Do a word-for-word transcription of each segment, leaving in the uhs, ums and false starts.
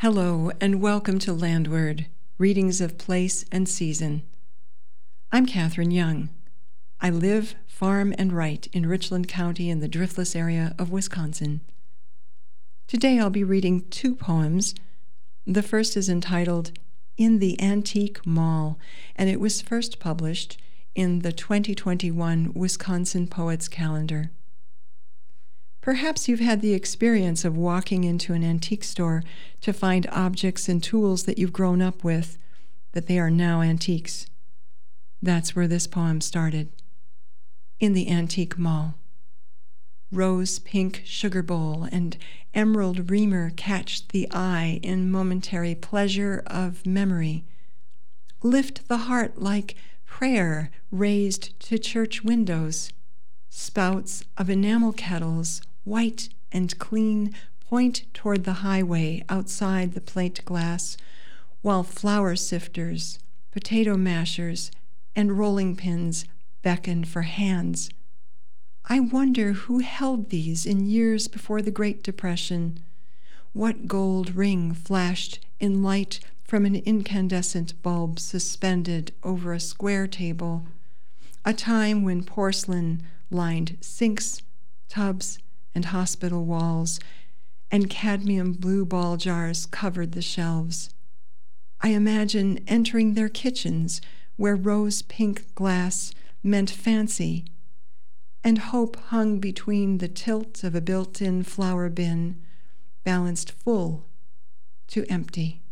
Hello, and welcome to Landward, Readings of Place and Season. I'm Catherine Young. I live, farm, and write in Richland County in the Driftless area of Wisconsin. Today I'll be reading two poems. The first is entitled In the Antique Mall, and it was first published in the twenty twenty-one Wisconsin Poets Calendar. Perhaps you've had the experience of walking into an antique store to find objects and tools that you've grown up with, that they are now antiques. That's where this poem started. In the Antique Mall. Rose pink sugar bowl and emerald reamer catch the eye in momentary pleasure of memory. Lift the heart like prayer raised to church windows. Spouts of enamel kettles, white and clean, point toward the highway outside the plate glass, while flour sifters, potato mashers, and rolling pins beckon for hands. I wonder who held these in years before the Great Depression. What gold ring flashed in light from an incandescent bulb suspended over a square table, a time when porcelain lined sinks, tubs, and hospital walls, and cadmium blue ball jars covered the shelves. I imagine entering their kitchens where rose-pink glass meant fancy, and hope hung between the tilt of a built-in flour bin, balanced full to empty.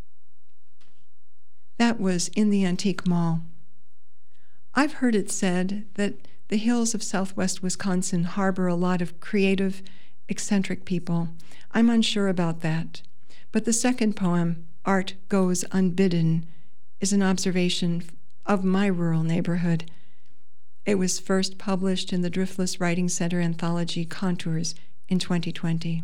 That was In the Antique Mall. I've heard it said that the hills of southwest Wisconsin harbor a lot of creative, eccentric people. I'm unsure about that. But the second poem, Art Goes Unbidden, is an observation of my rural neighborhood. It was first published in the Driftless Writing Center anthology Contours in twenty twenty.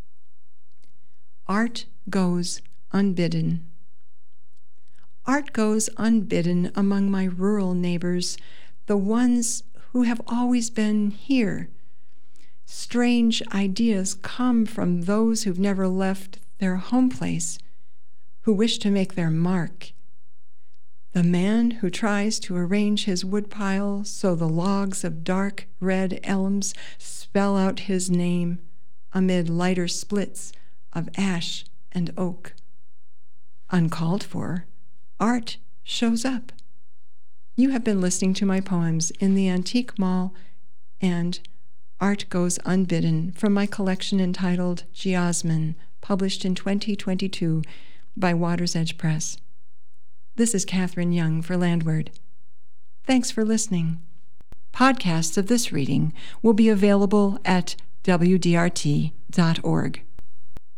Art Goes Unbidden. Art goes unbidden among my rural neighbors, the ones who have always been here. Strange ideas come from those who've never left their home place, who wish to make their mark. The man who tries to arrange his woodpile so the logs of dark red elms spell out his name amid lighter splits of ash and oak. Uncalled for, art shows up. You have been listening to my poems In the Antique Mall and Art Goes Unbidden from my collection entitled Geosmin, published in twenty twenty-two by Water's Edge Press. This is Catherine Young for Landward. Thanks for listening. Podcasts of this reading will be available at w d r t dot org.